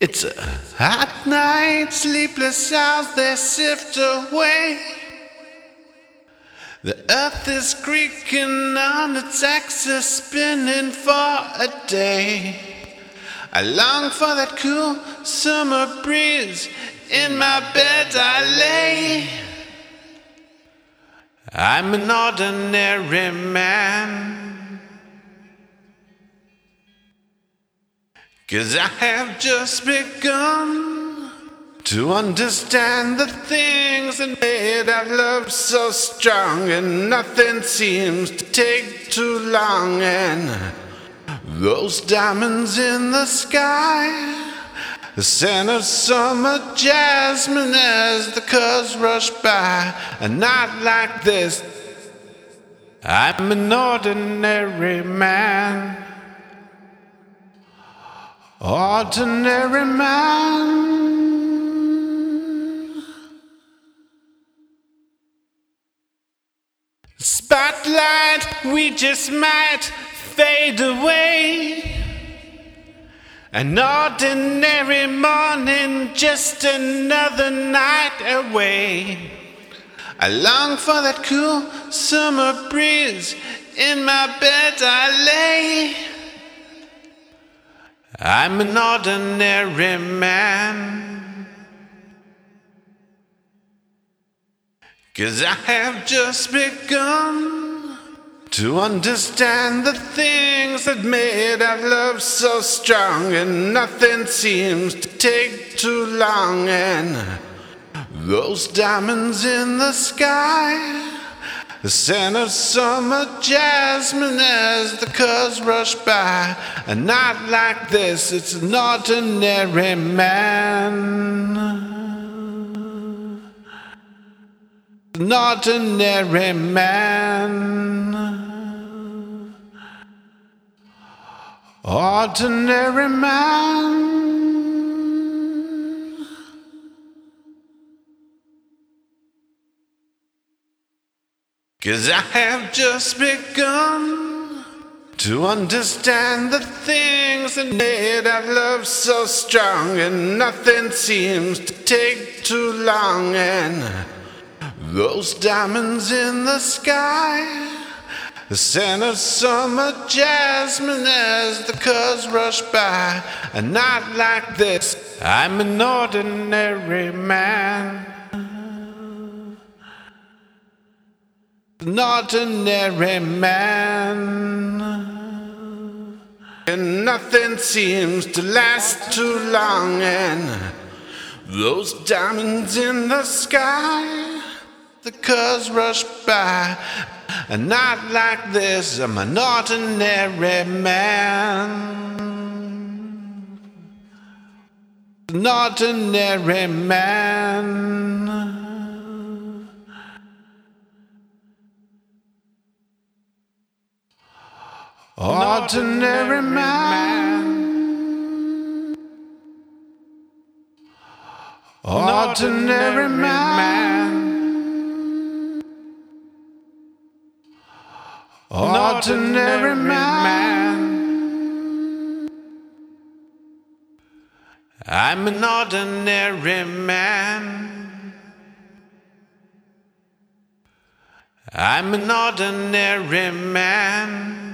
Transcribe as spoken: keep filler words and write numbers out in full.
It's a hot night, sleepless hours they sift away. The earth is creaking on its axis, spinning for a day. I long for that cool summer breeze, in my bed I lay. I'm an ordinary man, 'cause I have just begun to understand the things that made our love so strong, and nothing seems to take too long. And those diamonds in the sky, the scent of summer jasmine as the cars rush by. A night like this, I'm an ordinary man. Ordinary man. Spotlight, we just might fade away. An ordinary morning, just another night away. I long for that cool summer breeze, in my bed I lay. I'm an ordinary man, 'cause I have just begun to understand the things that made our love so strong, and nothing seems to take too long. And those diamonds in the sky, the scent of summer jasmine as the cars rush by. A night like this, it's an ordinary man. An ordinary man. Ordinary man. Cause I have just begun to understand the things that made our love so strong, and nothing seems to take too long. And those diamonds in the sky, the scent of summer jasmine as the cars rush by. A night like this, I'm an ordinary man. An ordinary man. And nothing seems to last too long. And those diamonds in the sky, the cars rush by. A night like this, I'm an ordinary man. An ordinary man. Ordinary man. Ordinary man. Ordinary man. I'm an ordinary man. I'm an ordinary man.